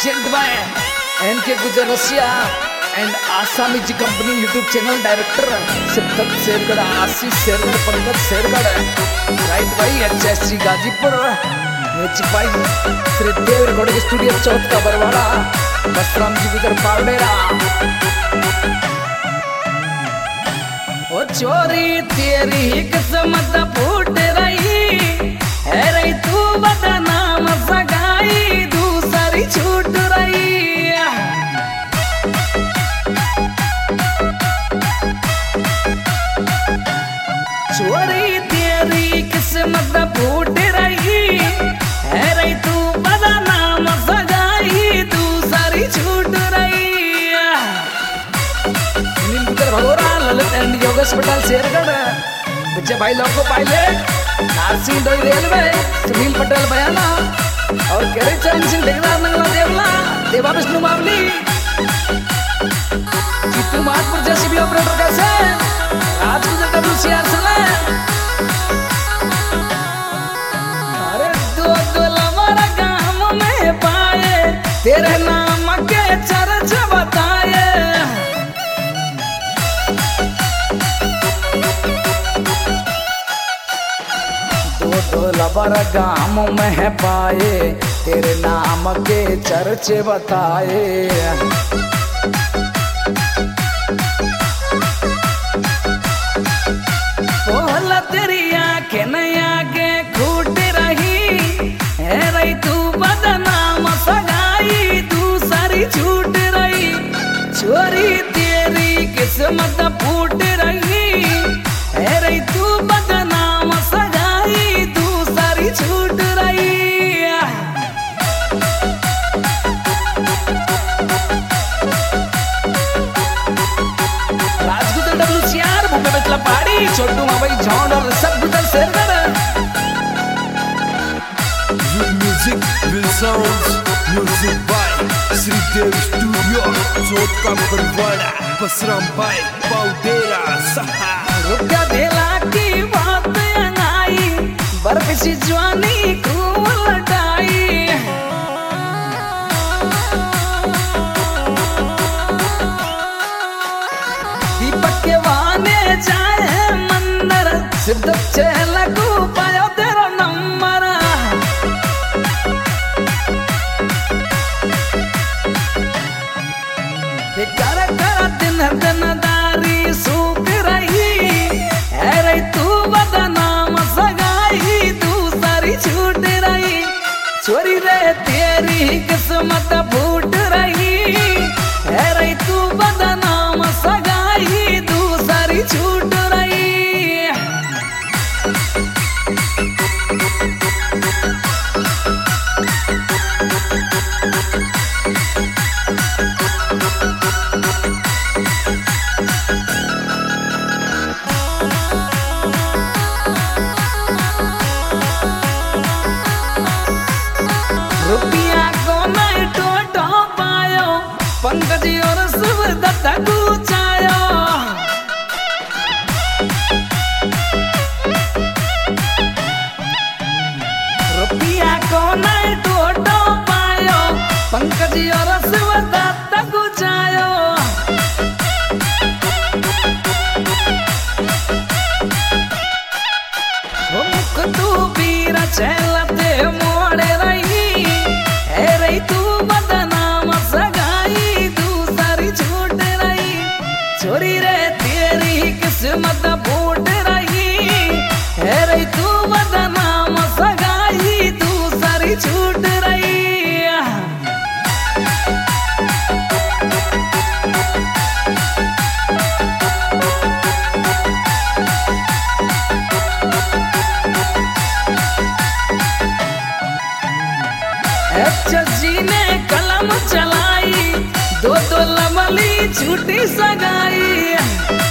Present by NK गुजर Rasiya and Asami ji company YouTube channel director Siddhat Shergarh, Ashish Shergarh, Pankaj Shergarh, राइट भाई HSG गाजीपुर, म्यूजिक भाई श्री देव रिकॉर्डिंग स्टूडियो चौथ का बरवाड़ा, बसराम जी गुजर पावडेरा। ओ चोरी तेरी किस्मत फूट रही है रही, तू बदनाम सगाई दूसरी छूट रही। चोरी तेरी किस्मत फूट रही है रही, तू बदनाम सगाई दूसरी छूट रही। सुनील गुजर भगोरा, ललित एंड योगेश पटेल शेरगढ़, बच्चे भाई लोग को पायलट नारसिंह डोई रेलवे, सुनील पटेल बयाना और केरे चरण सिंह देवदार नंगला देवला, देवा विष्णु मावली, जीतू महाजपुर जेसीबी ऑपरेटर कैसे राज गुजर WCR चले। अरे दो लवर गांव में पाए, तेरे नाम के चर्च बताए। दो लवर गांव में पाए, तेरे नाम के चर्चे बताए। बोला तेरी आंखें नया के खूट रही है रही, तू बदनाम सगाई दूसरी छूट रही। चोरी तेरी किस्मत फूट रही है रही, तू बदनाम सगाई दूसरी छूट रही। राजगुजर WCR भूपे बचला पहाड़ी, छोटू माबाई झौंड और सब गुजर Shergarh. Music will sounds, music by Shri Dev studio Chauth का बरवाड़ा, बसराम भाई पावडेरा सहा। रुपया देला की बात आई, बर्फ सी जवानी को लटाई। दीपक के वाने जाए मंदिर, सिद्ध चेला को पायो तेरा नंबर। कर कर दिन दिन दारी सूख रही है रही, तू बदनाम सगाई दूसरी छूट रही। चोरी रे तेरी किस्मत फूट रही है रही, तू बदनाम सगाई दूसरी छूट रही। रुपया को नहीं टोटो पायो, पंकज और शिवदत्त गुचायो। रुपया को नहीं टोटो पायो, पंकज और शिवदत्त गुचायो। मुख तू वीर चलते मोड़े रही है रही, तू बदनाम सगाई दूसरी छूट रही। चोरी रे तेरी किस्मत फूट रही है रही, तू बदनाम सगाई दूसरी छूट रही। HSG ने कलम चलाई, दो लमली छूटी सगाई।